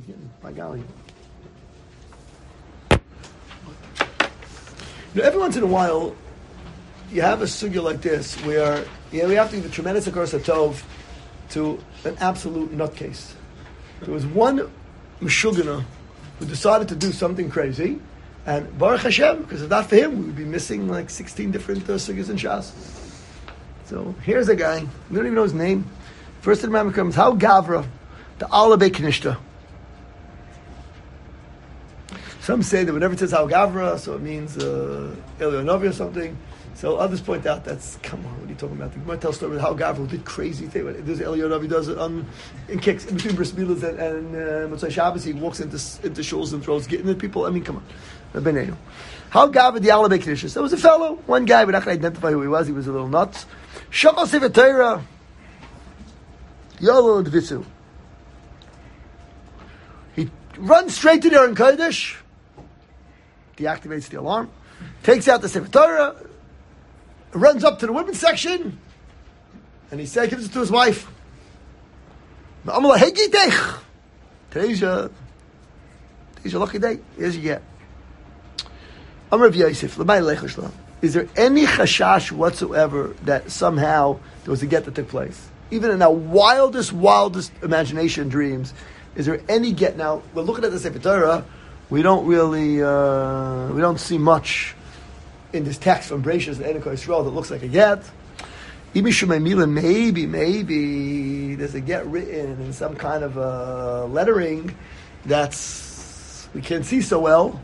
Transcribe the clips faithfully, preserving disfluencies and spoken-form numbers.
by golly. You know, every once in a while, you have a sugya like this where you know, we have to give a tremendous hakaras hatov to an absolute nutcase. There was one meshugana who decided to do something crazy, and Baruch Hashem, because if not for him, we would be missing like sixteen different uh, sugyas in Shas. So here's a guy, we don't even know his name. First in the Rambam comes, how Gavra, the Alabei Knishta. Some say that whenever it says how Gavra, so it means uh, Elionovi or something. So others point out that's, come on, what are you talking about? You might tell a story about how Gavra did crazy things. There's Elionovi does it on, in kicks, in between Bris Milas and, and uh, Motzei Shabbos, he walks into into shuls and throws, getting at people. I mean, come on. Benenu. How Gavra the Alabei Knishta. There was a fellow, one guy, we're not going to identify who he was, he was a little nuts. Shachal Sefer Torah, Yolo Dvitzu. He runs straight to the Aron Kodesh, deactivates the alarm, takes out the Sefer Torah, runs up to the women's section, and he says, gives it to his wife. Today's your, today's your lucky day. Here's your get. Amar Yosef, is there any chashash whatsoever that somehow there was a get that took place? Even in our wildest, wildest imagination dreams, is there any get? Now, we're looking at the Sefer Torah, we don't really, uh, we don't see much in this text from Bereshis and Enokah Yisrael that looks like a get. Maybe, maybe there's a get written in some kind of uh, lettering that's, we can't see so well.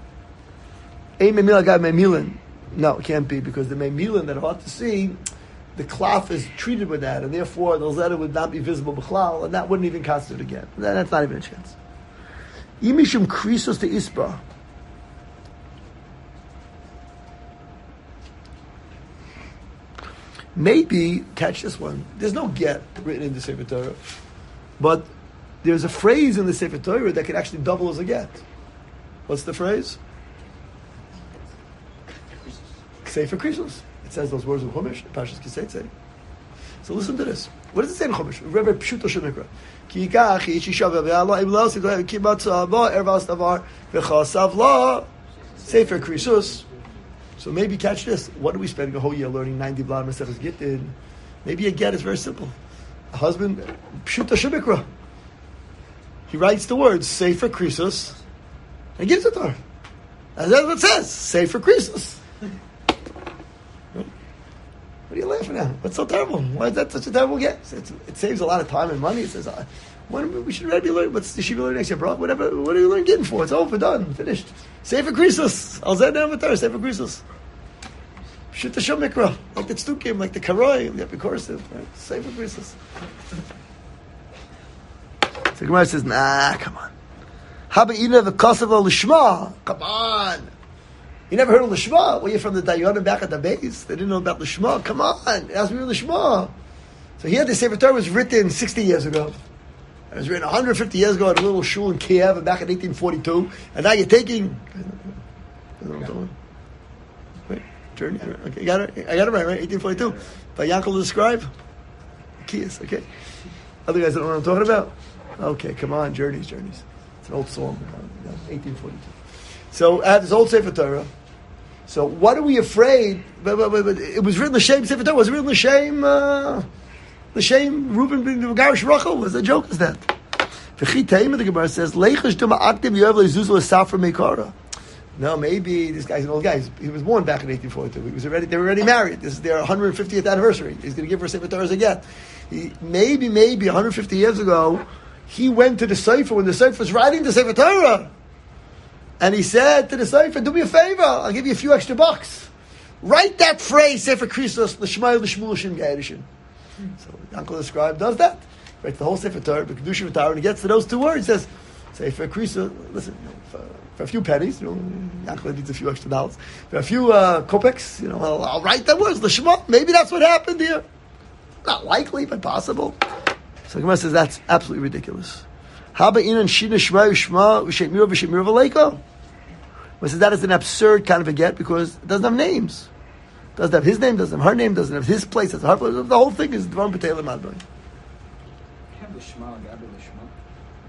No, it can't be, because the Meimilin that are hard to see, the klaf is treated with that, and therefore the letter would not be visible b'chlal, and that wouldn't even constitute a get. That's not even a chance. Yimishum krisos to isba. Maybe, catch this one, there's no get written in the Sefer Torah, but there's a phrase in the Sefer Torah that can actually double as a get. What's the phrase? Sefer Krisos. It says those words in Chumash, Parshas Kiseitze. So listen to this. What does it say in Chumash? Very pshuto shemikra. Ki yikach ish isha ve'ala im lo yisik ki matzah ba ervas davar v'chasav la Sefer Krisos. So maybe catch this. What are we spending a whole year learning ninety blad Maseches Gittin? Maybe a get is very simple. A husband, pshuto shemikra. He writes the words Sefer Krisos and gives it to her. And that's what it says. Sefer Krisos. What are you laughing at? What's so terrible? Why is that such a terrible get? It's, it saves a lot of time and money. It says, uh, when, we should already be learning. What's the Shiva learning next year, bro? Whatever. What are you learning getting for? It's over, done, finished. Sefer Krisos. Al Zed Ne'amatar, Sefer Krisos. Shoot the Shom Mikra. Like the Tztukim, like the Karoi, the Epicorsiv. Right? Sefer Krisos. So Gemara says, nah, come on. How about you never Kosovo Lishma? Come on. You never heard of Lishma? Well, you're from the Dayanim back at the base. They didn't know about Lishma. Come on, it has to be Lishma. So here, the Sefer Torah was written sixty years ago. It was written one hundred fifty years ago at a little shul in Kiev back in eighteen forty-two. And now you're taking... I don't know what I'm doing. Wait, journey. Okay, I got it. I got it right, right? eighteen forty-two. By Yankel the scribe. Kias, okay. Other guys don't know what I'm talking about? Okay, come on, Journeys, Journeys. It's an old song. eighteen forty-two. So I have this old Sefer Torah. So what are we afraid? But, but, but, but it was written L'Shem Sefer Torah. Was it written L'Shem uh, L'Shem Reuben ben Garish Rachel? What joke is that? The Gemara says Leichash Duma Aktiv Yovel Zuzul Safra Meikara. No, maybe this guy's an old guy. He was born back in eighteen forty-two. He was already. They were already married. This is their one hundred fiftieth anniversary. He's going to give her Sefer Torah as a get. He, maybe, maybe one hundred fifty years ago, he went to the Sefer when the Sefer was writing the Sefer Torah. And he said to the Sefer, do me a favor, I'll give you a few extra bucks. Write that phrase, Sefer Krisos, L'shmai L'shmul Shem Ge'erishin. So the uncle of the scribe does that. Writes the whole Sefer Torah, the Kedusha Torah, and he gets to those two words. He says, Sefer Krisos, listen, you know, for, for a few pennies, you know, Uncle needs a few extra dollars. For a few uh, kopecks, you know, I'll, I'll write that words, L'shma. Maybe that's what happened here. Not likely, but possible. So Gemara says that's absolutely ridiculous. How about Inan Shina Shema Shema V'Shemira V'Shemira V'Leiko? Well, says that is an absurd kind of a get because it doesn't have names. It doesn't have his name, doesn't have her name, doesn't have his place, doesn't have her place. The whole thing is Dvarim B'Teilim Adonai. Have the Shema, Gabi the Shema. The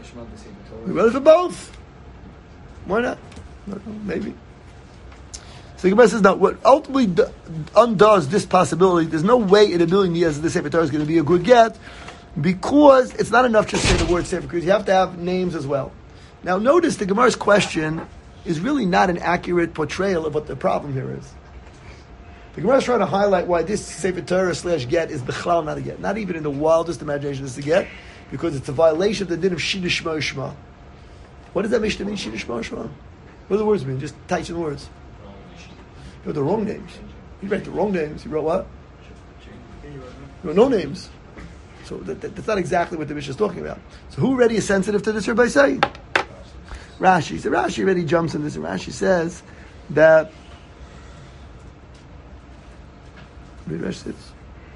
We read it for both. Why not? Maybe. So the Gemara says, now, what ultimately d- undoes this possibility, there's no way in a million years that the Sefer Torah is going to be a good get, because it's not enough just to say the word Sefer Torah. You have to have names as well. Now, notice the Gemara's question is really not an accurate portrayal of what the problem here is. The Gemara is trying to highlight why this Sefer Torah slash get is b'chlal not a get. Not even in the wildest imagination is a get, because it's a violation of the din of Shina Shmo Shma. What does that Mishnah mean, Shina Shmo Shma? What do the words mean? Just types in the words. You wrote the wrong names. You write the wrong names. You wrote what? You wrote no names. So that, that, that's not exactly what the Mishnah is talking about. So who already is sensitive to this, Rabbi say? Rashi. So Rashi already jumps in this, and Rashi says that. Read Rashi says.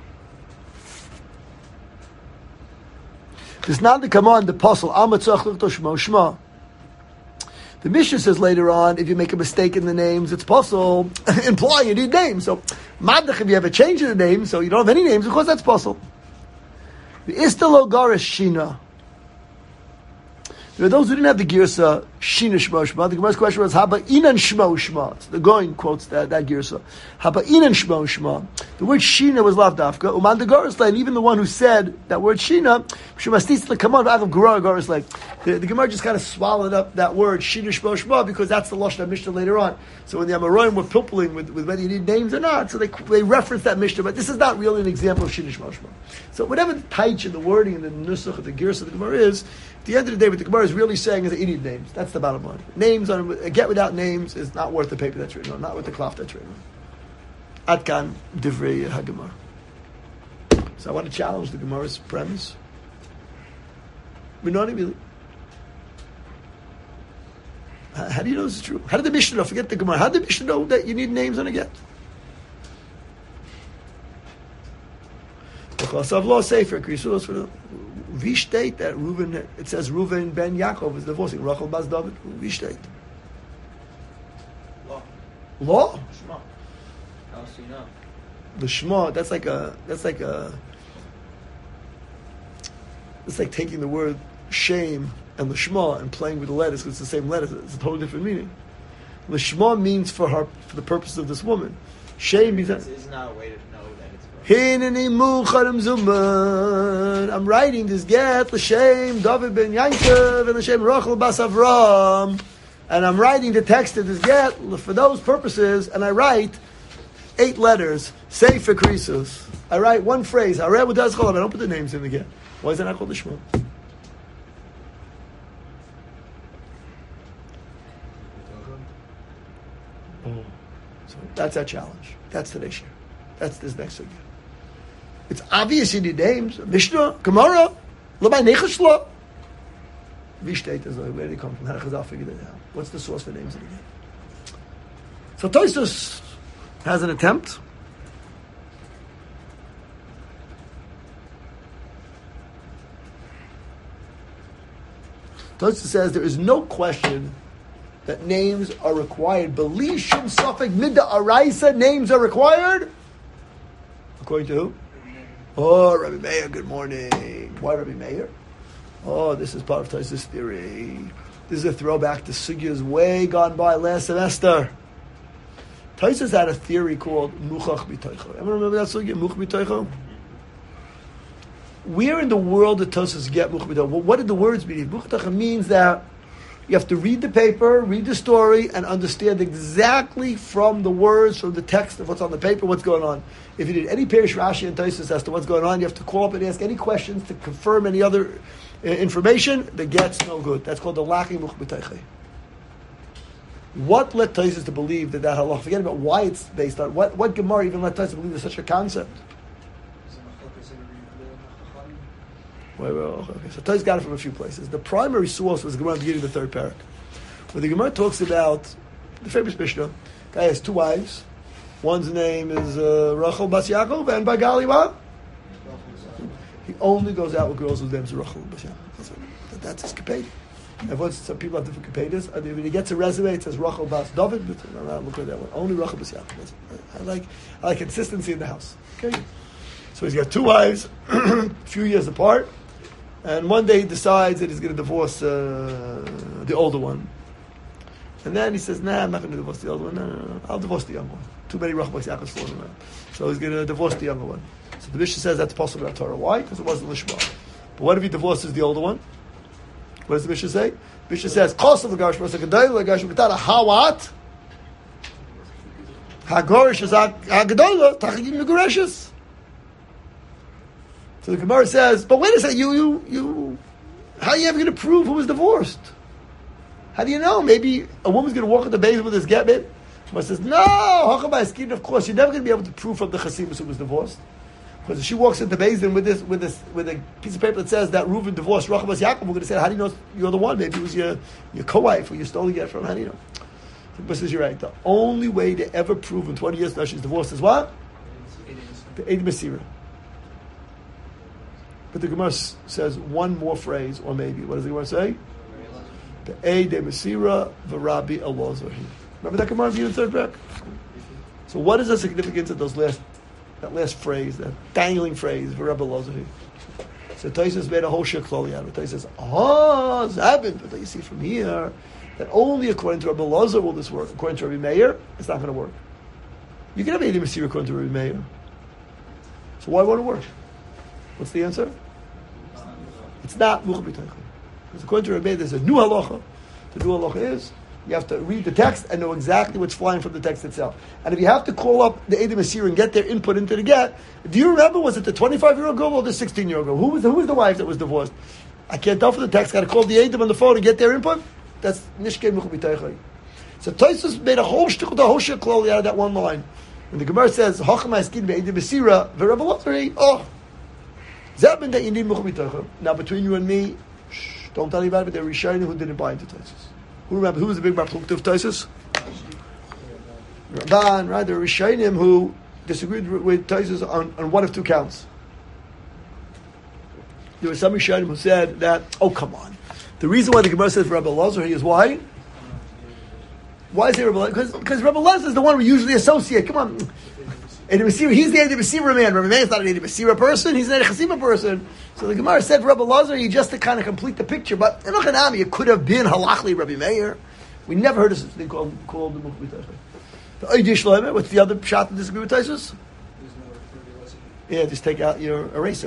This not to come on the apostle Amatzach Shmo Shma. The Mishnah says later on, if you make a mistake in the names, it's possible. Imply you need names. So, madach, if you have a change in the name, so you don't have any names, of course that's possible. The istalo garish shina. There are those who didn't have the girsa shina shmo shma. The Gemara's question was haba inan shmo shma. So the Goin quotes that that girsa. Haba inan shmo shma. The word shina was lav dafka. Uman the garisla, and even the one who said that word shina, shemastis come on agav gura garisla. The, the Gemara just kind of swallowed up that word shina shmo shma because that's the lashon Mishnah later on. So when the Amoraim were pilpling with, with whether you need names or not, so they they reference that Mishnah, but this is not really an example of shina shmo shma. So whatever the taich and the wording and the nusach of the girsa of the Gemara is, at the end of the day, what the Gemara is really saying is that you need names. That's the bottom line. Names on a get without names is not worth the paper that's written on, not worth the cloth that's written on. Atkan divrei haGemara. So I want to challenge the Gemara's premise. We're not really. How, how do you know this is true? How did the Mishnah know? Forget the Gemara. How did the Mishnah know that you need names on a get? We state that Reuven, it says Reuven ben Yaakov is divorcing Rachel bas David. We state. Law. Law? Shema. How else do you know? The Shema, that's like a, that's like a, it's like taking the word shame and the Shema and playing with the letters because it's the same letters. It's a totally different meaning. The Shema means for her, for the purpose of this woman. Shame means that. It's not a way to know that it's for I'm writing this get l'shem David ben Yaakov and l'shem Rachel bas Avram, and I'm writing the text of this get for those purposes, and I write eight letters. Sefer Krisus. I write one phrase. I read what does call. I don't put the names in the get. Why is that not called the Shema? Oh. So that's our challenge. That's today's share. That's this next sugya. It's obvious you need names. Mishnah, Gemara, Labai Nechashla. Vishtate is where they come from. How did Chazal figure that out? What's the source for names in the game? So Tosfos has an attempt. Tosfos says there is no question that names are required. Beli shum safek midda araisa, names are required. According to who? Oh, Rabbi Meir, good morning. Why Rabbi Meir? Oh, this is part of Tosfos' theory. This is a throwback to sugyas way gone by last semester. Tosfos had a theory called Muchach B'Toicho. Everyone remember that sugya, Muchach B'Toicho? Where in the world did Tosfos get Muchach B'Toicho? Well, what did the words mean? Muchach B'Toicho means that you have to read the paper, read the story, and understand exactly from the words, from the text of what's on the paper, what's going on. If you did any Perish Rashi and Tosfos as to what's going on, you have to call up and ask any questions to confirm any other uh, information. The get's no good. That's called the Laki Much B'Teichei. What led Tosfos to believe that that halach? Forget about why it's based on. What what Gemara even let Tosfos believe there's such a concept? Wait, wait, okay. So Tosfos got it from a few places. The primary source was the Gemara at the beginning of the third parak, where the Gemara talks about the famous Mishnah. Guy has two wives. One's name is uh, Rachel bas Yaakov, and by Gali what? He only goes out with girls whose names are Rachel bas Yaakov. That's, that's his kapeda. And once some people have different kapedas, I mean, when he gets a resume, it says Rachel bas David. But I'm not looking at that one. Only Rachel bas Yaakov. I like I like consistency in the house. Okay, so he's got two wives, a few years apart. And one day he decides that he's going to divorce uh, the older one. And then he says, nah, I'm not going to divorce the older one. No, no, no, I'll divorce the younger one. Too many Rachbach Yaakov floating around. So he's going to divorce the younger one. So the Mishnah says that's possible in Torah. Why? Because it wasn't Lishma. But what if he divorces the older one? What does the Mishnah say? The Mishnah says, Kosav l'garish b'asa gedayla l'garish b'tara hawat hagorish is hagedayla tachagim megureshes. So the Gemara says, but wait a second, you, you, you, how are you ever going to prove who was divorced? How do you know? Maybe a woman's going to walk at the base with this get bit. Gemara says, no, of course, you're never going to be able to prove from the Chasimus who was divorced. Because if she walks into Bezdin with this, with this, with a piece of paper that says that Reuven divorced Rachabas Yaakov, we're going to say, how do you know you're the one? Maybe it was your, your co-wife or you stole it from. How do you know? But says you're right. The only way to ever prove in twenty years that she's divorced is what? The Eid Mesira. But the Gemara says one more phrase, or maybe what does the Gemara say? The Eid Mesira v'Rabbi Elazar. Remember that Gemara in the third book? So what is the significance of those last? That last phrase, that dangling phrase, for Rebbe Lozahi. So Taisus made a whole shit clothes out of it. Taisus says, oh, Zabin. But you see from here that only according to Rebbe Lozahi will this work. According to Rebbe Meir, it's not going to work. You can have any Masir according to Rebbe Meir. So why won't it work? What's the answer? It's not Mucha B'Teichel. Because according to Rebbe Meir, there's a new halacha. The new halacha is you have to read the text and know exactly what's flying from the text itself. And if you have to call up the Eidim Asir and get their input into the get, do you remember, was it the twenty-five-year-old girl or the sixteen-year-old girl? Who was the, who was the wife that was divorced? I can't tell for the text. Got to call the Eidim on the phone and get their input? That's Nishkei Mucha B'Teichel. So Tosfos made a whole shtickle, the whole shtickle clothes out of that one line. When the Gemara says, Hacham Ha'eskin Be'Eidim Asira, V'Rebbe Lotzari, oh, Zabin that you need Mucha B'Teichel. Now between you and me, shh, don't tell anybody, but they're Rishonim who didn't buy into Tosfos. Who remember? Who was the big Bar Plukta of Tosfos? Ramban, right? There were Rishonim who disagreed with Tosfos on, on one of two counts. There were some Rishonim who said that, oh, come on. The reason why the Gemara says Rebbe Elazar is why? Why is it Rebbe Elazar? Because, because Rebbe Elazar is the one we usually associate. Come on. Eidim Asira, he's the Eidim Asira man. Rebbe Meir is not an Eidim Asira person. He's an Eidim Chasima person. So the Gemara said Rebbe Elazar, just to kind of complete the picture. But in Ochanami, it could have been halachli Rebbe Meir. We never heard of such a thing called called the Mukhbi Taichel. The Oidish Shloimeh, what's the other shot to disagree with Tosfos? Yeah, just take out your eraser.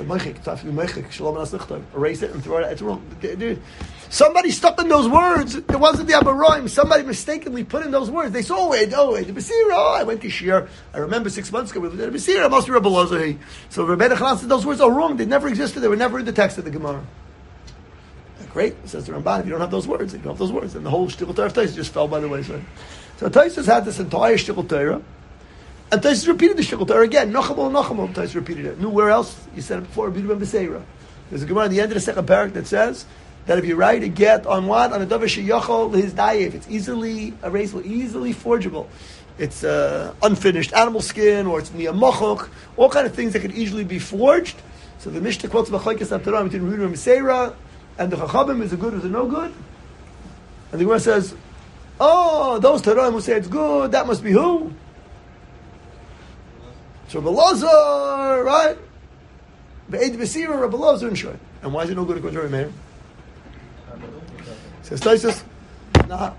Erase it and throw it out. It's wrong. Dude, somebody stuck in those words. It wasn't the Abaroim. Somebody mistakenly put in those words. They saw, oh, wait, oh, wait, the Basira. Oh, I went to Shir. I remember six months ago, we went to the Basira. Must be Rebbe Elazar. So Rebbe Chanan said those words are wrong. They never existed. They were never in the text of the Gemara. Great, says the Ramban. If you don't have those words, if you don't have those words, then the whole Shtickle Torah of Tosfos just fell by the wayside. So Tosfos had this entire Shtickle Torah. And Tosfos repeated the Shtickle Torah again. Nachamol, Nachamol, Tosfos repeated it. Knew where else? You said it before, B'Dubim B'Seira. There's a Gemara at the end of the second parak that says that if you write a get on what? On a Davar Sheyachol, his Dayif, it's easily erasable, easily forgeable. It's uh, unfinished animal skin, or it's Niyamachok, all kind of things that could easily be forged. So the Mishnah quotes B'Chlaikes HaTorah between Reuven and B'Seira, and the Chachamim is it good or is it no good? And the Gemara says, oh, those Torahim who say it's good, that must be who? So Rebbe Elazar, right? Be'ed B'Sira, Rebbe Elazar, and Shoy. And why is it no good according to Rebbe Meir? Says Tosfos, nah,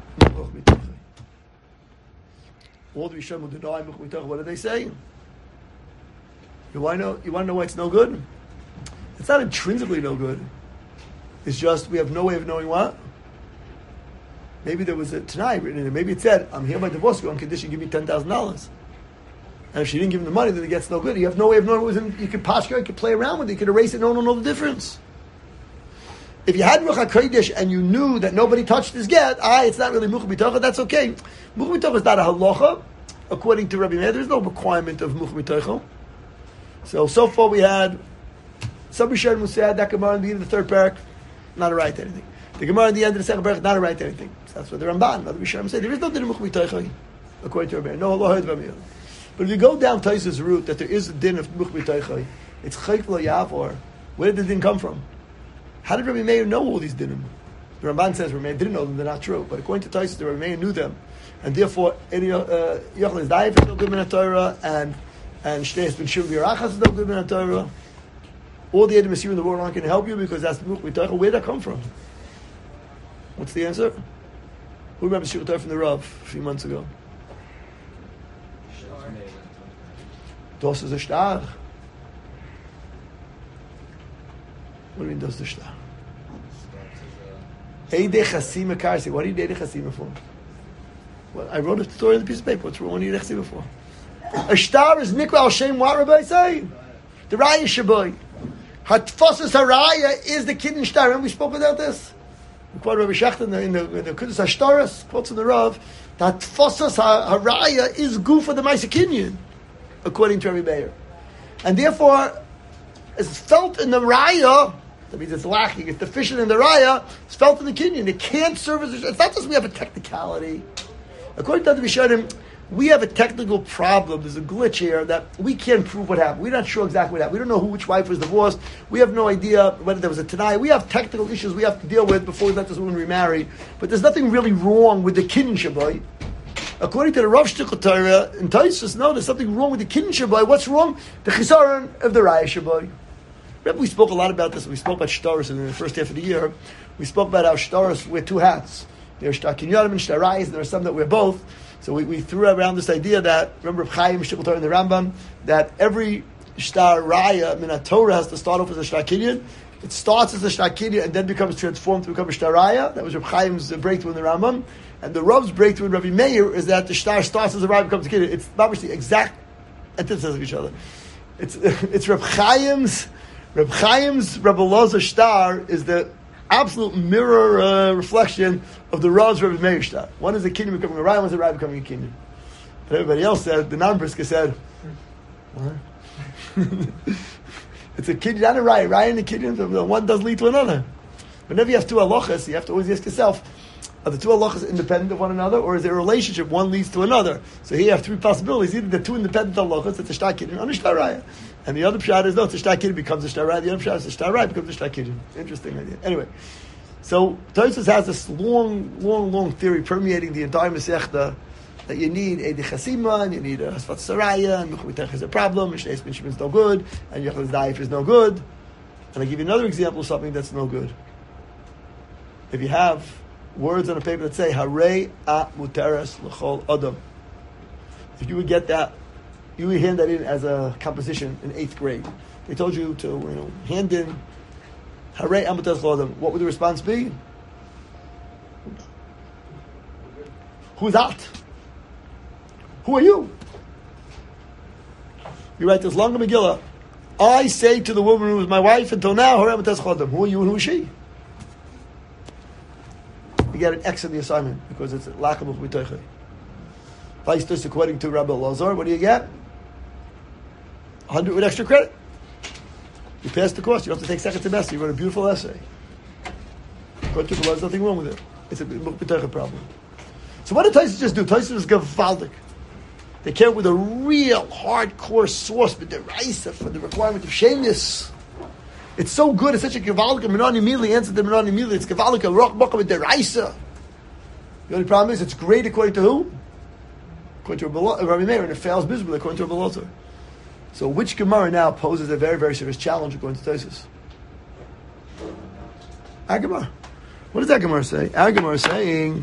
all the Rishonim who deny Much B'Teichel, what do they say? You want to know? You want to know why it's no good? It's not intrinsically no good. It's just we have no way of knowing what. Maybe there was a Tanai written in it. Maybe it said, "I'm hereby divorce you on condition give me ten thousand dollars." And if she didn't give him the money, then it gets no good. You have no way of knowing what was in. You could posture, you could play around with it, you could erase it. No one will know the difference. If you had Ruach HaKodesh and you knew that nobody touched his get, ah, it's not really Mucha B'Teichel. That's okay. Mucha B'Teichel is not a halacha, according to Rabbi Meir. There's no requirement of Mucha B'Teichel. So so far we had some Rishonim who said that Gemara in the beginning of the third parak. Not a right to anything. The Gemara at the end of the second parak, not a right to anything. So that's what the Ramban, other Rishonim say. There is no din of Mucha B'Teichel, according to Rabbi Meir. No, Allah heard Rabbi Meir. But if you go down Tosfos' route that there is a din of Mucha B'Teichel, it's Chayk Lo Yavor. Where did the din come from? How did Rabbi Meir know all these dinim? The Ramban says Rabbi Meir didn't know them; they're not true. But according to Tosfos, the Rabbi Meir knew them, and therefore any Yochel is Daif is no good in Torah, and and Shtei has been Shul B'Yarachas is no good in Torah. all the Edom in the world aren't going to help you because that's the Much B'Toicha. Where did that come from? What's the answer? Who remembers Shir Torah from the Rav a few months ago? Dos is a shtar. What do you mean dos is a shtar? Eidei Chasima Karsi. What do you need Eidei Chasima for? Well, I wrote a story on the piece of paper. What's wrong? What do you need Eidei Chasima for? A shtar is nikra al shem. What Rabbi say? The Raya Shaboy. Hatfosas Haraya is the kiddush shtar. Remember we spoke about this? We quote Rabbi Shechter in the in the, in the Kudus Hashtaras, quotes in the Rav, that Hatfosas Haraya is goof for the Ma'aser Kinyan, according to Rabbi Meir, and therefore, it's felt in the Raya. That means it's lacking. It's deficient in the Raya. It's felt in the Kinyan. It can't serve as. A, it's not just we have a technicality. According to the Rishonim, we have a technical problem. There's a glitch here that we can't prove what happened. We're not sure exactly what happened. We don't know who, which wife was divorced. We have no idea whether there was a Tanai. We have technical issues we have to deal with before we let this woman remarry. But there's nothing really wrong with the Kinyan Shabbai. According to the Rav Shtickle Torah in Taisus, no, there's something wrong with the Kinyan Shabbai. What's wrong? The Chisaron of the Raya Shabbai. Remember, we spoke a lot about this. We spoke about Shtaris in the first half of the year. We spoke about how Shtaris wear two hats. There are Shtar Kinyanim and Shtar Rayas, and there are some that wear both. So we, we threw around this idea that, remember Chaim Shtickle Torah in the Rambam, that every Shtar Raya, I mean, a Torah has to start off as a Shtar Kinyan. It starts as a Shtar Kinyan and then becomes transformed to become a Shtar Raya. That was Reb Chaim's breakthrough in the Rambam. And the Rav's breakthrough in Rabbi Meir is that the Shtar starts as a Raya, becomes a Kinyan. It's not the exact antithesis of each other. It's it's Reb Chaim's, Reb Chaim's Rabbi Elazar Shtar is the absolute mirror uh, reflection of the Rav's Rabbi Meir Shtar. One is a Kinyan becoming a Raya, one is a Raya becoming a Kinyan. But everybody else said, the non-Brisker said, what? It's a Kinyan, not a Raya. Raya and a Kinyan, one does lead to another. Whenever you have two halachas, you have to always ask yourself, are the two halachas independent of one another, or is there a relationship, one leads to another? So here you have three possibilities. Either the two independent halachas, it's a Shtar Kinyan, or a Shtar Raya. And the other pshat is, no, it's a Shtar Kinyan becomes a Shtar Raya. The other pshat is a Shtar Raya becomes a Shtar Kinyan. Interesting idea. Anyway, so Tosfos has this long, long, long theory permeating the entire Masechta that you need Eidei Chasima, and you need a Hasfat Saraya, and Much B'Toicha is a problem, and Shneis Ben Shimon is no good, and Yechol Daif is no good. And I give you another example of something that's no good. If you have words on a paper that say Harei a Muteres L'chol Adam, if you would get that, you would hand that in as a composition in eighth grade. They told you to, you know, hand in Harei a Muteres L'chol Adam. What would the response be? Who's that? Who are you? You write this long Megillah. I say to the woman who was my wife until now, Harei a Muteres L'chol Adam. Who are you and who is she? You get an X in the assignment because it's lack of Much B'Toicha. Vaistus, according to Rabbi Elazar, what do you get? one hundred with extra credit. You passed the course. You don't have to take second semester. You wrote a beautiful essay. According to the law, there's nothing wrong with it. It's a Much B'Toicha problem. So what did Tosfos just do? Tosfos is gavaldik. They came up with a real hardcore source with the Raisa for the requirement of shameless. It's so good. It's such a gavaldik. Menon immediately answered the Menon immediately. It's gavaldik a rock book with the Raisa. The only problem is it's great according to who? According to Rabbi Meir, and it fails miserably according to Rabbi Elazar. So which Gemara now poses a very, very serious challenge according to Tosfos? Our Gemara. What does that Gemara say? Our Gemara is saying,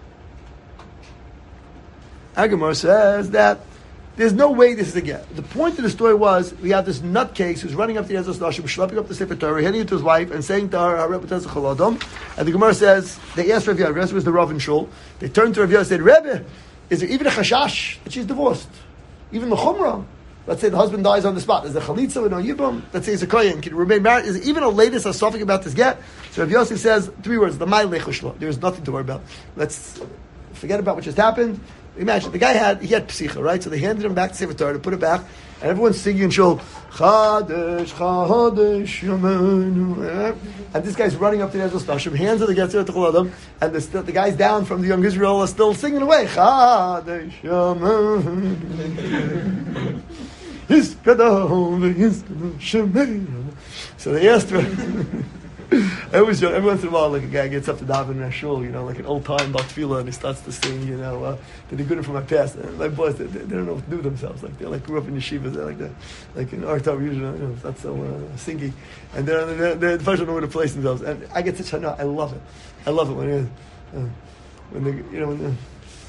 our Gemara says that there's no way this is a get. The point of the story was, we have this nutcase who's running up to the Ezra Nashim, schlepping up the Sefer Torah, heading to his wife, and saying to her, Harei B'Toicha L'chol Adam. And the Gemara says, they asked Rav Yair, Rav was the Rav in Shul, they turned to Rav Yair and said, Rebbe, is there even a chashash that she's divorced? Even the chumrah? Let's say the husband dies on the spot. Is there chalitza with no yibum? Let's say it's a kohen. Can you remain married? Is there even a latest asophic about this get? So Rav Yosef says, three words, the mai lechushlo. There is nothing to worry about. Let's forget about what just happened. Imagine, the guy had, he had psicha, right? So they handed him back to Sefer Torah to put it back, and everyone's singing in shul, Chadesh, Chadesh, Yamenu. And this guy's running up to the Ezra Nashim, hands of the Getzir to Chol Adam, and the, the guys down from the young Israel are still singing away, Chadesh, Yamenu. So they asked her, I always joke, every once in a while, like a guy gets up to daven in a shul, you know, like an old time Bach Tefillah, and he starts to sing, you know, uh, they're good from my past. And my boys, they, they don't know what to do with themselves. Like, they like grew up in yeshivas, they're like that. Like in our time, usually, you know, it's not so uh, singy. And they're, they're, they're the first one know where to place themselves. And I get such a, no, I love it. I love it when, uh, when they, you know, when they're,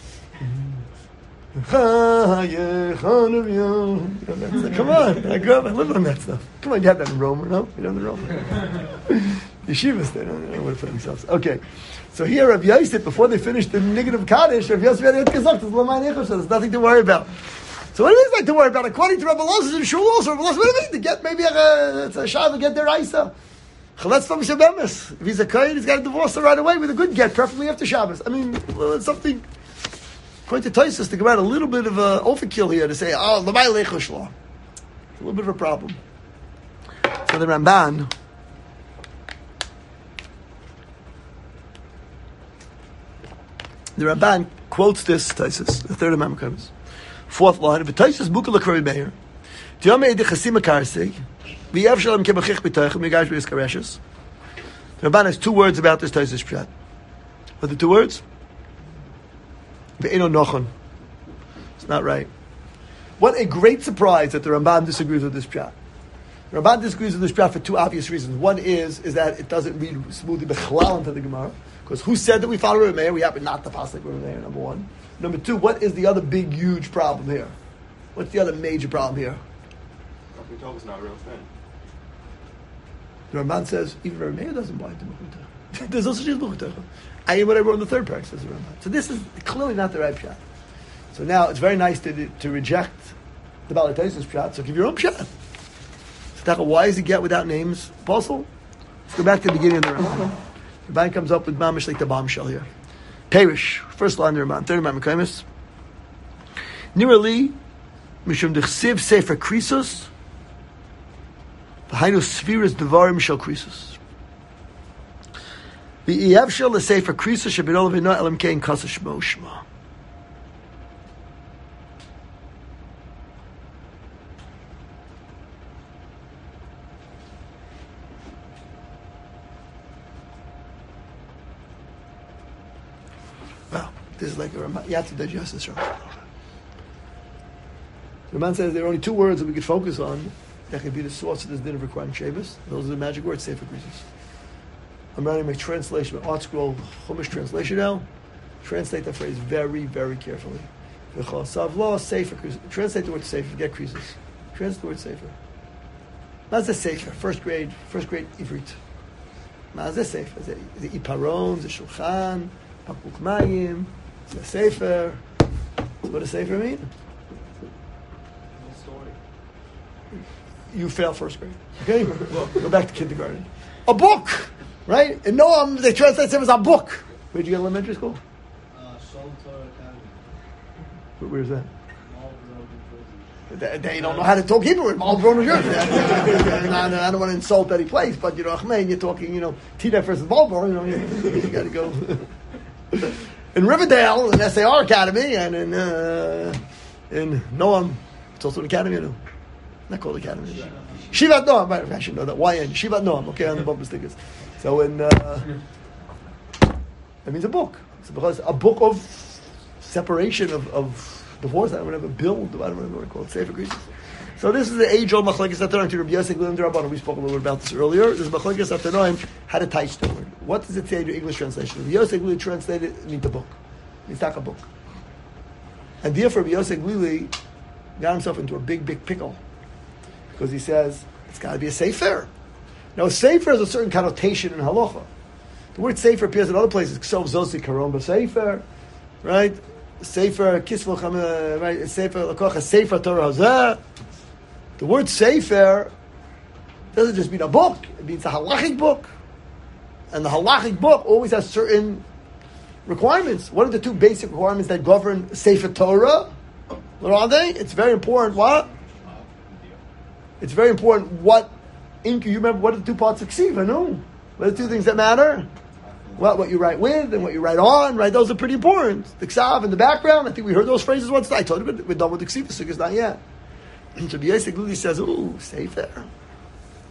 like, come on, I grew up, I lived on that stuff. Come on, you had that in Rome, no? You know, in Rome. Yeshivas, they don't know where to put themselves. Okay, so here Rav Yosef, before they finished the negative Kaddish, Rav Yosef had there's nothing to worry about. So what is like to worry about? According to Rabbi Elazar in Shul also, Rabbi Elazar, what do you mean? To get maybe a, it's a shav to get their Isa. Chaletz from Shabemis. If he's a kohen, he's got to divorce her right away with a good get, preferably after Shabbos. I mean, well, it's something. According to Tosfos, to come out a little bit of a overkill here to say, oh, l'may lechush law. It's a little bit of a problem. So the Ramban, the Ramban quotes this Tosfos, the third of Mamakamis. Fourth line, but Tosfos Mukal L'Kari Meir. Diomei Dechasim Akarsei, V'yev Shalom Kebachich B'Toichem, Yigash B'Yis Kareshus. The Ramban has two words about this Tosfos Pshat. What are the two words? It's not right. What a great surprise that the Ramban disagrees with this pshat. The Ramban disagrees with this pshat for two obvious reasons. One is is that it doesn't read smoothly b'chalal into the Gemara. Because who said that we follow Rebbe Meir? We happen not to pass like Rebbe Meir, number one. Number two, what is the other big, huge problem here? What's the other major problem here? We told it's not a real thing. The Ramban says, even Rebbe Meir doesn't buy into Mukha. There's no such thing as Mukha. I am what I wrote in the third parak, says the Ramban. So this is clearly not the right pshat. So now it's very nice to to reject the Balei Tosfos pshat. So give your own pshat. So why does he get without names? Apostle. Let's go back to the beginning of the Ramban. The Ramban comes up with mamish like the bombshell here. Perish. First line of the Ramban. Third Ramban Mekaymis. Nirali mishum dechsiv sefer krisos. V'hainu sviras devarim shel krisos. V'yevshel l'sefer krisos shebinol v'no elam kein kasa shmo shma. Well, this is like a Ramban. You have to digest this, Ramban. The Ramban says there are only two words that we could focus on that could be the source of this din of requiring Shabbos. Those are the magic words, sefer krisos. I'm writing my translation, my Art Scroll Chumash translation now. Translate that phrase very, very carefully. Sefer. Translate the word sefer. Forget krisos. Translate the word sefer. Mazeh sefer. First grade. First grade Ivrit. Mazeh sefer. Is it iparon? Is it shulchan? Papuk mayim? Is it sefer? So what does sefer mean? You fail first grade. Okay? Go back to kindergarten. A book! Right? And Noam, they translate it as a book. Where'd you get elementary school? Uh, Shalom Torah Academy. Where, where's that? Marlboro, New They, Jersey. they don't know how to talk Hebrew in Marlboro, New Jersey. I, I don't want to insult any place, but you know, Achmed, you're talking, you know, T-Def versus Marlboro, you know, you, you got to go. In Riverdale, in S A R Academy, and in uh, in Noam, it's also an academy, you know. Not called academy. Shivat Noam, right? I should know that. Y N Shivat Noam. Okay, on the bumper stickers. So in uh, that means a book. It's because a book of separation of, of divorce. I don't have a build. I don't know what to call it. Sefer krisos. So this is the age-old machlekes atanoim to Rabbi Yosef Glilin D'Rabbanan. We spoke a little bit about this earlier. This is machlekes atanoim had a tight word. What does it say in your English translation? Rabbi Yosef Glili translated it means the book. It means not a book. And therefore, Rabbi Yosef Glili got himself into a big, big pickle. Because he says, it's got to be a sefer. Now, a sefer has a certain connotation in halacha. The word sefer appears in other places. Ksov zosi karom b'sefer, right? Sefer, kisvul chama, right? Sefer, lakocha, sefer Torah hazeh. The word sefer doesn't just mean a book. It means a halachic book. And the halachic book always has certain requirements. What are the two basic requirements that govern sefer Torah? What are they? It's very important. What? It's very important what ink you remember. What are the two parts of ksiva? No, what are the two things that matter? Well, what you write with and what you write on, right? Those are pretty important. The ksav in the background. I think we heard those phrases once. I told you we're done with the ksiva, so it's not yet. So the Yosef Glili says, "Ooh, sefer."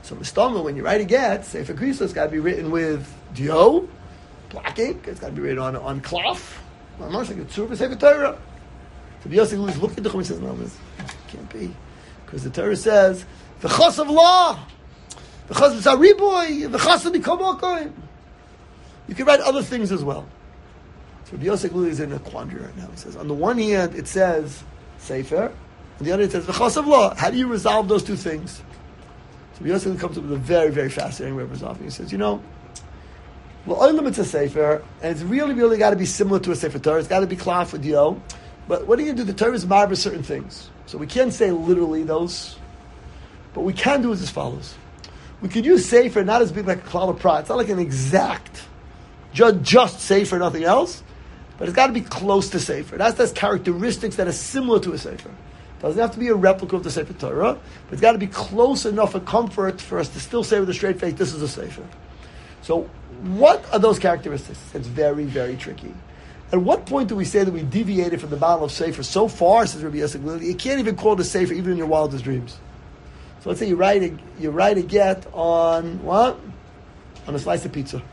So Mistama, when you write a get, Sefer Krisos, it's got to be written with dio, black ink. It's got to be written on on cloth. I'm not like a tzur Sefer Torah. So the Yosef is looking at the Chum and says, "No, this can't be," because the Torah says the chas of law, the chas of zariboy, the chas of nikomokoim. You can write other things as well. So the Yosef is in a quandary right now. He says, on the one hand, it says Sefer, on the other hand, it says the chas of law. How do you resolve those two things? So Yosef comes up with a very, very fascinating way of resolving. He says, you know, well, Olam it's a Sefer, and it's really, really got to be similar to a Sefer Torah. It's got to be klaf with yo. But what are you going to do? The Torah is marba certain things. So we can't say literally those, but we can do it as follows. We could use Sefer not as being like a klal of prat. It's not like an exact, just, just Sefer, nothing else, but it's got to be close to Sefer. That's that's characteristics that are similar to a Sefer. Doesn't have to be a replica of the Sefer Torah, but it's got to be close enough for comfort for us to still say with a straight face, this is a Sefer. So, what are those characteristics? It's very, very tricky. At what point do we say that we deviated from the model of Sefer so far, says Rabbi Yosef, you can't even call it a Sefer even in your wildest dreams. So let's say you write a, you write a get on what? On a slice of pizza.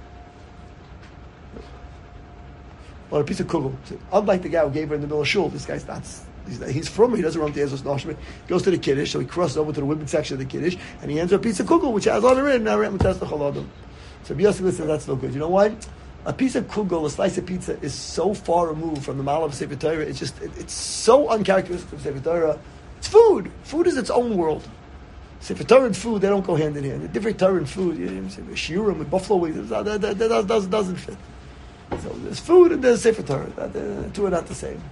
Or a piece of kugel. So, unlike the guy who gave her in the middle of shul, this guy's not... He's, he's from, he doesn't run to Ezos Noshman. He goes to the Kiddush, so he crosses over to the women's section of the Kiddush, and he ends up a piece of kugel, which has on it written, so B'Yosef says that's no good. You know why? A piece of kugel, a slice of pizza, is so far removed from the model of Sefer Torah, it's just, it, it's so uncharacteristic of Sefer Torah. It's food. Food is its own world. Sefer Torah and food, they don't go hand in hand. The different Torah and food, you know, shiurim with buffalo wings, that, that, that, that doesn't, doesn't fit. So there's food and there's Sefer Torah. The two are not the same.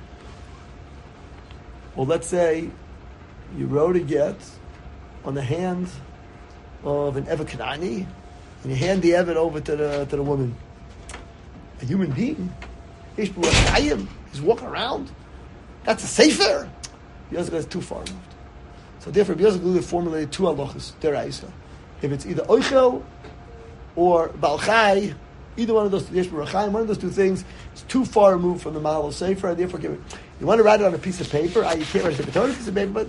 Well, let's say you wrote a get on the hand of an Eved Kanani, and you hand the Eved over to the to the woman. A human being, he's walking around. That's a Sefer. Yosef goes too far removed. So therefore, Yosef formulated two halachas deraisa. If it's either oichel or balchai, either one of those, one of those two things is too far removed from the model of Sefer, and therefore give it. You want to write it on a piece of paper? You can't write it on a piece of paper, but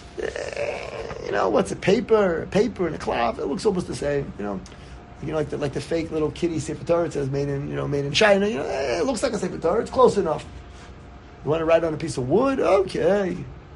uh, you know what's a paper? A paper and a cloth. It looks almost the same. You know, you know, like the like the fake little kitty Sefer Torah. It says made in you know made in China. You know, eh, it looks like a Sefer Torah. It's close enough. You want to write it on a piece of wood? Okay,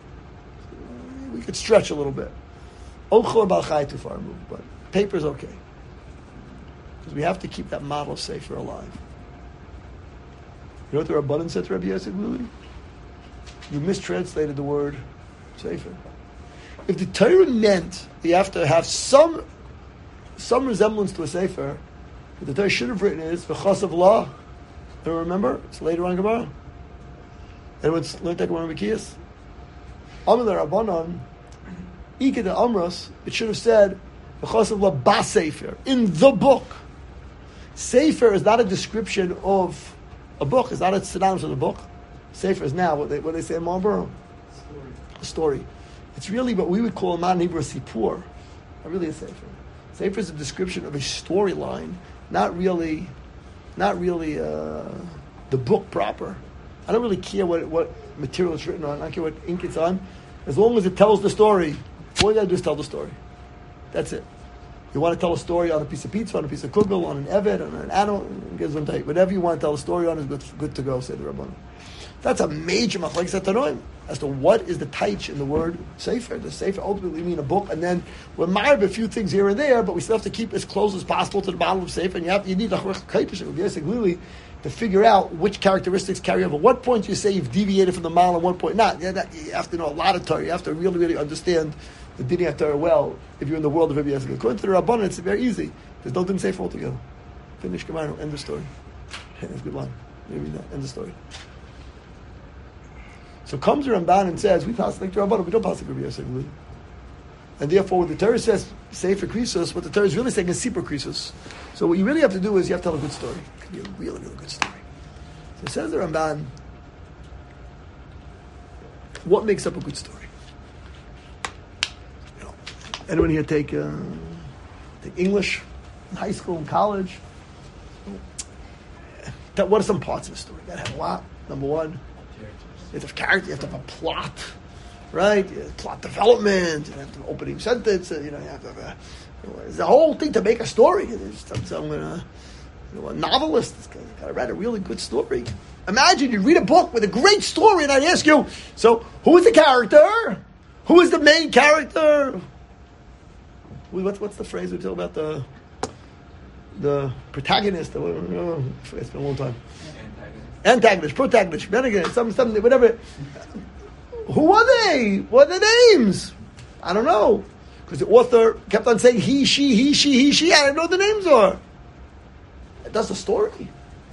we could stretch a little bit. Ochel and balchai too far removed, but paper's okay because we have to keep that model of Sefer alive. You know what the Rabbanan said to Rabbi Yosef Luli? You mistranslated the word Sefer. If the Torah meant that you have to have some some resemblance to a Sefer, what the Torah should have written is V'chas of law. Do you remember? It's later on in Gemara. Anyone's learned that Gemara Mikiyas? Amar the Rabbanan, Ike the Amros, it should have said V'chas of law ba Sefer, in the book. Sefer is not a description of a book. It's not a synonymous of the book. Sefer is now what they what they say in Marlboro. Story. A story. It's really what we would call in modern Hebrew a sipur. Not really a sefer. Sefer is a description of a storyline, not really, not really uh, the book proper. I don't really care what what material it's written on. I don't care what ink it's on, as long as it tells the story. All you got to do is tell the story. That's it. You want to tell a story on a piece of pizza, on a piece of kugel, on an eved, on an animal, whatever you want to tell a story on is good, good to go, say the Rabbanan. That's a major machlekes hatanoim as to what is the taich in the word sefer. The sefer ultimately mean a book, and then we're married a few things here and there, but we still have to keep as close as possible to the bottom of sefer. And you have you need a clearly to figure out which characteristics carry over. What point you say you've deviated from the model, and what point not? Yeah, that, you have to know a lot of Torah. You have to really, really understand the Dinei Torah well if you're in the world of Rabbi Yosef. According to the Rabbanan, it's very easy. There's no din sefer altogether. Finish, come on, end the story. That's a good line. Maybe that. End the story. So comes the Ramban and says, we pass like the Rabbanan, we don't pass like Rabbi Yosef. And therefore, when the Torah says Sefer Krisos, what the Torah is really saying is Sipur Krisos. So what you really have to do is you have to tell a good story. It can be a really, really good story. So says the Ramban, what makes up a good story? You know, anyone here take, uh, take English in high school and college? That, what are some parts of a story? You got to have a lot. Number one, you have to have character, you have to have a plot. right? You have plot development, you have the opening sentence, you know, you have to have a, you know, it's a whole thing to make a story. There's some, some uh, you know, a novelist has got to write a really good story. Imagine you read a book with a great story, and I'd ask you, so who is the character? Who is the main character? What's what's the phrase we talk about the the protagonist? Oh, it's been a long time. Antagonist, protagonist, protagonist, some something, whatever. Who are they? What are their names? I don't know, because the author kept on saying he, she, he, she, he, she. I don't know what the names are. That's the story.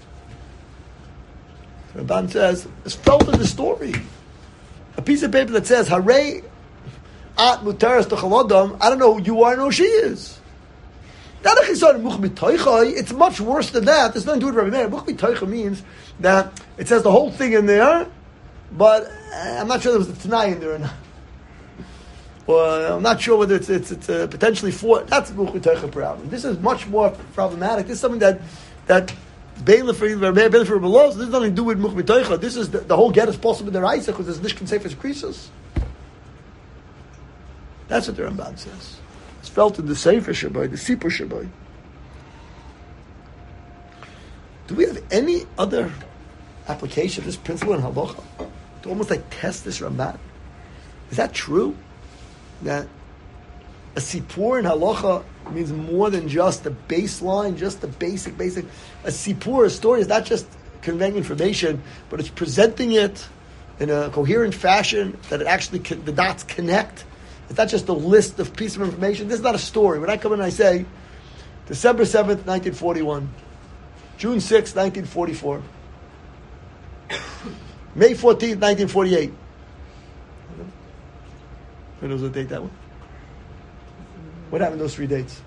So Ramban says it's felt in the story. A piece of paper that says "Hare at mutaras techalodam." I don't know who you are. I know who she is. It's much worse than that. There's nothing to do with Rabbi Meir. Much b'toicha means that it says the whole thing in there, but I'm not sure there was a Tanai in there or not. Or I'm not sure whether it's it's, it's uh, potentially for. That's much b'toicha problem. This is much more problematic. This is something that that Bailiff for below. So this has nothing to do with much b'toicha. This is the, the whole get is possible in their eyes because there's nishkan sefer krisus. That's what the Ramban says. It's felt in the Sefer Shabbai, the Sipur Shabbai. Do we have any other application of this principle in Halacha to almost like test this Ramban? Is that true? That a Sipur in Halacha means more than just the baseline, just the basic, basic. A Sipur, a story, is not just conveying information, but it's presenting it in a coherent fashion that it actually, can, the dots connect. It's not just a list of pieces of information. This is not a story. When I come in and I say, December seventh, nineteen forty-one, June sixth, nineteen forty-four, May fourteenth, nineteen forty-eight. Who knows what date that was? What happened those three dates?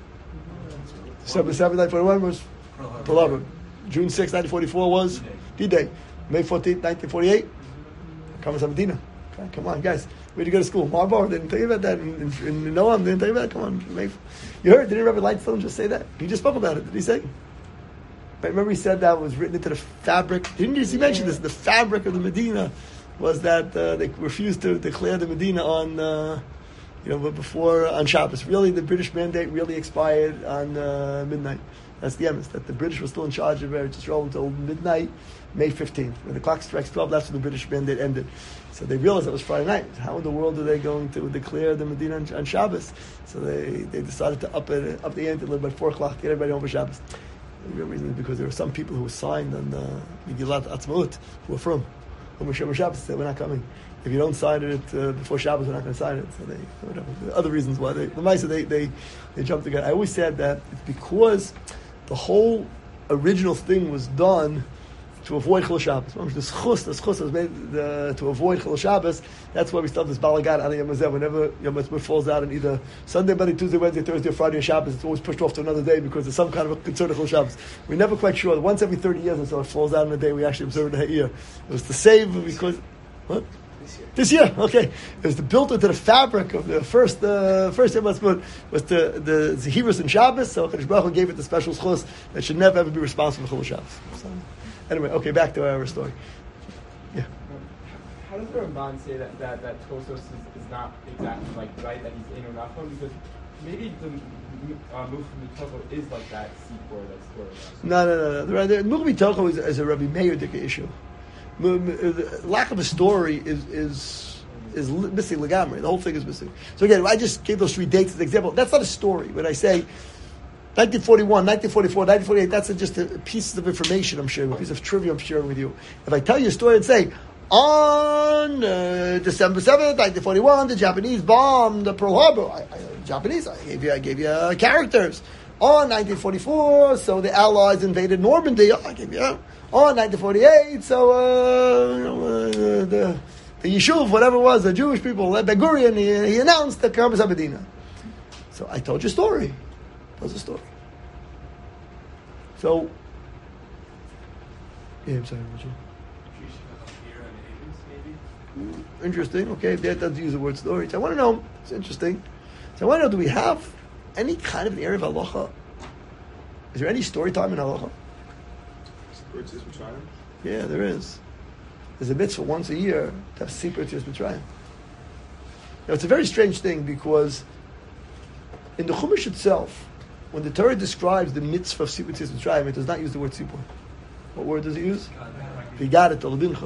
December seventh, nineteen forty-one was Pearl Harbor. June sixth, nineteen forty-four was D-Day. May fourteenth, nineteen forty-eight, Kamas Medina. Okay, come on, guys. Where'd you go to school? Marlboro didn't tell you about that. In, in, in Noam didn't tell you about that. Come on. Make, you heard, didn't Rabbi Lightstone just say that? He just spoke about it. Did he say? But remember he said that was written into the fabric. Didn't he, he mention this? The fabric of the Medina was that uh, they refused to declare the Medina on, uh, you know, before, on Shabbos. Really, the British mandate really expired on uh, midnight. That's the emes, that the British were still in charge of Eretz Yisrael until midnight, May fifteenth. When the clock strikes twelve, that's when the British mandate ended. So they realized it was Friday night. How in the world are they going to declare the Medina on, on Shabbos? So they, they decided to up it, up the ante a little by four o'clock, get everybody home for Shabbos. The real reason is because there were some people who were signed on uh, Megillat Atzmaut who were from Homer Shabbos said, we're not coming. If you don't sign it uh, before Shabbos, we're not going to sign it. So they, whatever. The other reasons why they, the Maisa, they, they, they jumped the gun. I always said that it's because the whole original thing was done to avoid Chol Shabbos. The schus, the schus was made uh, to avoid Chol Shabbos. That's why we start this balagan on Yom Hazeh. Whenever Yom Ha'atzmaut falls out on either Sunday, Monday, Tuesday, Wednesday, Thursday, or Friday, or Shabbos, it's always pushed off to another day because there's some kind of a concern of Chol Shabbos. We're never quite sure. Once every thirty years or so, it falls out on a day we actually observe it in a year. It was to save because what? This year. This year, okay. It was to built into the fabric of the first uh, first Yom Ha'atzmaut was the the Zehirus and Shabbos. So Kadosh Baruch Hu gave it the special schus that should never ever be responsible for Chol Shabbos. So, anyway, okay, back to our story. Yeah. How does the Ramban say that, that, that Tosos is, is not exactly like right, that he's in or not from? Because maybe the uh, move from the Toko is like that Sipor, that story. No, no, no, no. The move from Toko is, is a Rabbi Meir Dika issue. The lack of a story is is is missing legamri. The whole thing is missing. So again, I just gave those three dates as an example. That's not a story. When I say nineteen forty-one, nineteen forty-four, nineteen forty-eight, that's just a pieces of information I'm sharing, a piece of trivia I'm sharing with you. If I tell you a story and say, on uh, December seventh, nineteen forty-one, the Japanese bombed the Pearl Harbor. I, I, Japanese, I gave you, I gave you uh, characters. On nineteen forty-four, so the Allies invaded Normandy. Oh, I gave you. Uh, on nineteen forty-eight, so uh, you know, uh, the the Yishuv, whatever it was, the Jewish people, Ben Gurion, he, he announced the Karmas HaMedina. So I told you a story. That's a story. So, yeah, I'm sorry, Richard. Interesting. Okay, that does use the word story. So I want to know. It's interesting. So I want to know: do we have any kind of an area of halacha? Is there any story time in halacha? Mitzvah Yeah, there is. There's a mitzvah once a year to have secret to Mitzrayim. Now, it's a very strange thing because in the Chumash itself, when the Torah describes the mitzvah of Sipur Tzis Mitzrayim, it does not use the word Sipur. What word does it use? Vigaret L'bincha.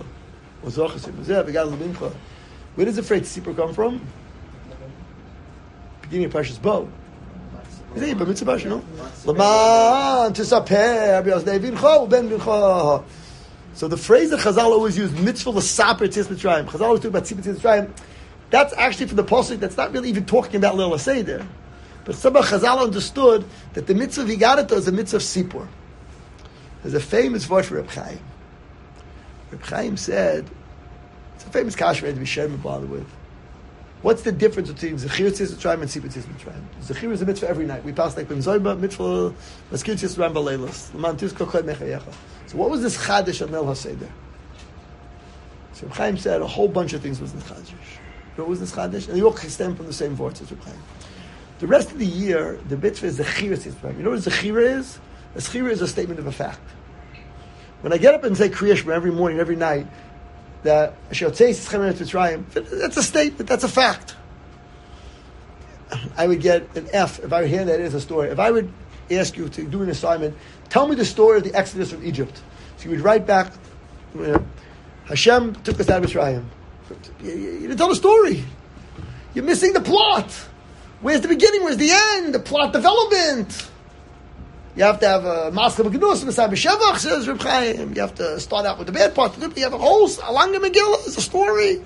Where does the phrase Sipur come from? Beginning of Parshas Bo. Is it a mitzvah Parshas, no? L'man tisaper b'yazdei vincha u'ben vincha. So the phrase that Chazal always use, mitzvah l'saper tzis mitzrayim. Chazal always talk about tzipur tzis mitzrayim. That's actually from the pasuk. That's not really even talking about Leil HaSeder. But somehow Chazal understood that the mitzvah Vigarata is a mitzvah of Sipur. There's a famous word for Reb Chaim. Reb Chaim said, it's a famous kasher to be shared bother with. What's the difference between Zechir Tzis Mitzrayim and Sipur Tzis Mitzrayim? Zechir is a mitzvah every night. We pass like Ben Zoyba, mitzvah, Maskir Tzis Mitzrayim B'Leilos. L'man Tizkor Chod Mechayecha. So what was this Chadash of Leil HaSeder? So Reb Chaim said a whole bunch of things was this Chadash. What was this Chadash? And they all stem from the same words as Reb Chaim. The rest of the year, the mitzvah is Zechir Tzis Mitzrayim. You know what a Zechira is? A Zechira is a statement of a fact. When I get up and say Kriya Shema every morning, every night, that that's a statement, that's a fact. I would get an F if I would hear that as a story. If I would ask you to do an assignment, tell me the story of the Exodus from Egypt. So you would write back, you know, Hashem took us out of Mitzrayim. You, you, you didn't tell the story. You're missing the plot. Where's the beginning? Where's the end? The plot development. You have to have a Maskeh B'Gnus, Messiah B'Shevach, says Reb Chaim. You have to start out with the bad part. You have a whole Alanga Megillah. It's a story.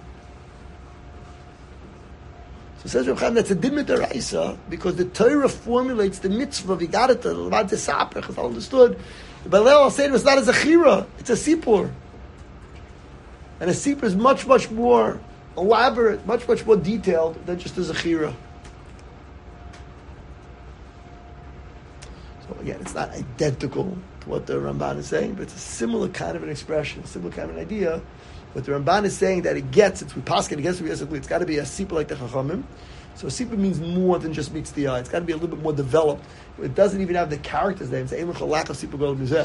So says Reb Chaim, that's a din d'oraisa because the Torah formulates the mitzvah. We got it. The Levad Tisaper, it's all understood. But Leil HaSeder is not a Zechira. It's a Sipur. And a Sipur is much, much more elaborate, much, much more detailed than just a Zechira. Again, it's not identical to what the Ramban is saying, but it's a similar kind of an expression, a similar kind of an idea. But the Ramban is saying that it gets, it's we pass it, it gets, it's got to be a sipur like the Chachamim. So a sipur means more than just meets the eye. It's got to be a little bit more developed. It doesn't even have the characters there. It's a lack of sipur gol mizeh.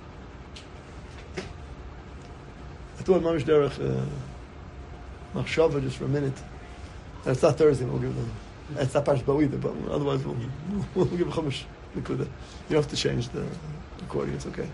I thought Mamish Derech Machshava just for a minute. And it's not Thursday. We'll give them. It's not Parshas Bo either, but otherwise we'll, we'll, we'll give a Chumash. You don't have to change the recording, it's okay.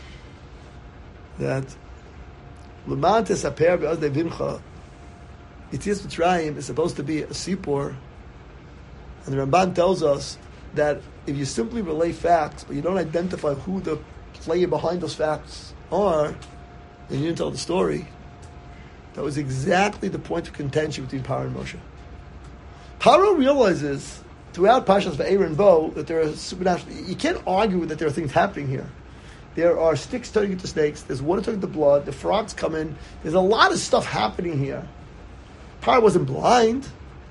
That L'man tesaper b'yazdei vincha, Yetzias Mitzrayim is supposed to be a sipur, and the Ramban tells us that if you simply relay facts, but you don't identify who the player behind those facts are, and you didn't tell the story, that was exactly the point of contention between Paro and Moshe. Paro realizes throughout Parshas Va'era and Bo that there are supernatural. You can't argue that there are things happening here. There are sticks turning into snakes. There's water turning into blood. The frogs come in. There's a lot of stuff happening here. Paro wasn't blind.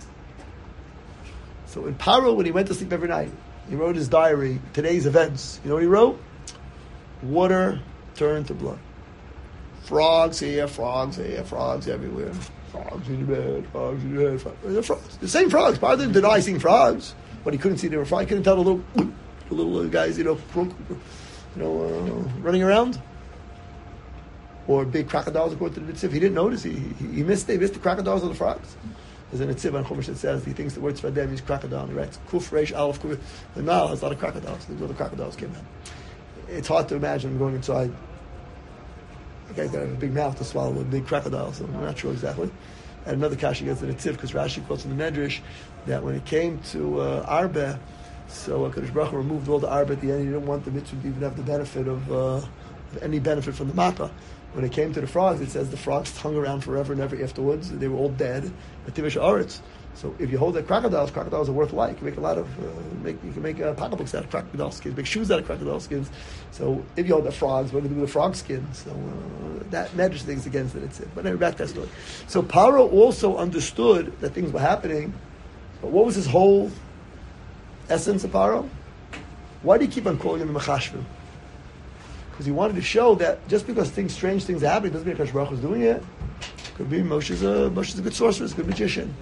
So in Paro, when he went to sleep every night, he wrote his diary, today's events. You know what he wrote? Water turned to blood. Frogs here, frogs here, frogs everywhere. Frogs in your bed, frogs in your head, frogs. They're frogs. The same frogs. Paro didn't deny seeing frogs, but he couldn't see they were frogs. He couldn't tell the little, the little guys, you know, you know, uh, running around. Or big crocodiles, according to the Nitziv. He didn't notice. He, he, he missed. He missed the crocodiles or the frogs. There's a Nitziv on Chumash that says he thinks the word Tzfadeh means crocodile. He writes Kuf Reish Aleph Kuf. The Nile has a lot of crocodiles. These are the crocodiles came out. It's hard to imagine going inside. The guy's got to have a big mouth to swallow a big crocodile, so I'm not sure exactly. And another kasha gets in the Nitziv because Rashi quotes in the Medrash that when it came to uh, Arba, so uh, Kadosh Baruch Hu removed all the Arba at the end. He didn't want the mitzvah to even have the benefit of, uh, of any benefit from the Makkah. When it came to the frogs, it says the frogs hung around forever and ever afterwards. They were all dead. Tivish Aretz. So if you hold the crocodiles, crocodiles are worth a lot. You can make a lot of, uh, make, you can make uh, pocketbooks out of crocodile skins, make shoes out of crocodile skins. So if you hold the frogs, what do you do with the frog skins? So uh, that Medrash things against it. It's it. But anyway, back to that story. So Paro also understood that things were happening. But what was his whole essence of Paro? Why do you keep on calling him a Mechashvim? Because he wanted to show that just because things, strange things are happening, doesn't mean Kadosh Baruch Hu is doing it. Could be Moshe's a Moshe's a good sorcerer, a good magician.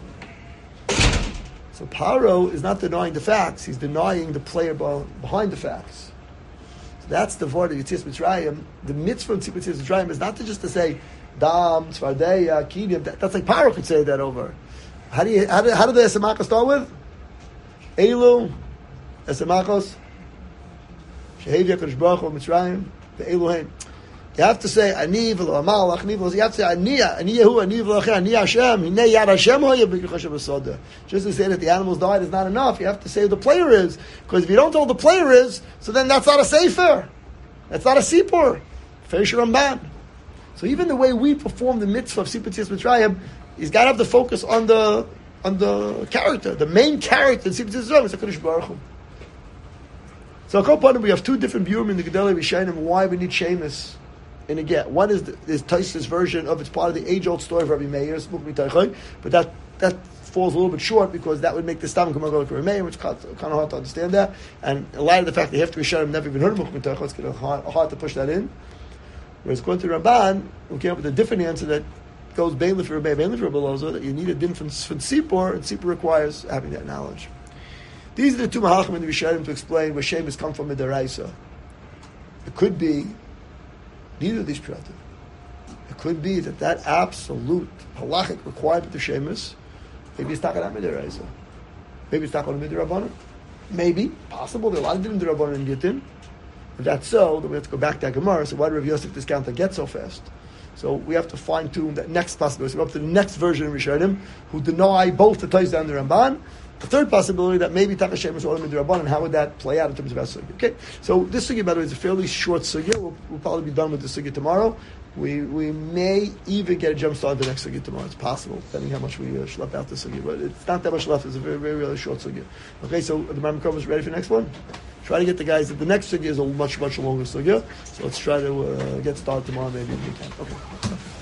So Paro is not denying the facts; he's denying the player behind the facts. So that's the word of Yetzias Mitzrayim. The mitzvah of Yetzias Mitzrayim is not to just to say Dam, Tzvardeya, Kidim. That, that's like Paro could say that over. How do you how do, how do the Esamachos start with? Elu, Esamachos, Shehevia Kodesh Baruch Hu Mitzrayim, ve'Eluhem. You have to say Ani v'lo Amal Achni v'lo. You have to say Aniya, Ani Yehu, Ani v'lo Achni, Ani Hashem. Hinei Yad Hashem Hoya B'Kachashav V'Soda. Just to say that the animals died is not enough. You have to say who the player is, because if you don't know who the player is, so then that's not a sefer. That's not a sipur. Feish Ramban. So even the way we perform the mitzvah of Sipur Tzias Mitzrayim, he's got to have the focus on the on the character. The main character in Sipur Tzias Mitzrayim is HaKadosh Baruch Hu. So, Kopan, we have two different biurim in the Gedolei Rishonim why we need Shemus in a get. One is the, is Taisus version of it's part of the age-old story of Rabbi Meir, but that that falls a little bit short because that would make the Stam come over to Rabbi Meir, which is kind of hard to understand that. And in light of the fact that half the Rishonim never even heard of Mukmi Taichon, it's kind of hard, hard to push that in. Whereas according to Ramban, we came up with a different answer that goes Bailey for Rabbi, Bailey for Rabbi Loza, that you need a din from, from Sipur, and Sipur requires having that knowledge. These are the two Mahalchim in the Rishonim to explain where Shemus come from in the Raisa. It could be neither of these piratim. It could be that that absolute halachic requirement of Shemus, maybe it's taken out of the Raisa. Maybe it's taken out of the Rabbanon. Maybe, possible. There are a lot of din in the Rabbanon and Gittin. If that's so, then we have to go back to that Gemara. So why did Rav Yosef discount the get so fast? So we have to fine tune that next possibility. So we're up to the next version of Rishonim who deny both the Tais and the Ramban. The third possibility that maybe Taka Shemus is Olam Midrabban, and how would that play out in terms of our sugya? Okay, so this sugya, by the way, is a fairly short sugya. We'll, we'll probably be done with the sugya tomorrow. We we may even get a jump start on the next sugya tomorrow. It's possible, depending how much we uh, schlep out the sugya. But it's not that much left. It's a very, very, really short sugya. Okay, so the Mamkom is ready for the next one. Try to get the guys. The next sugya is a much, much longer sugya. So let's try to uh, get started tomorrow, maybe if we can. Okay.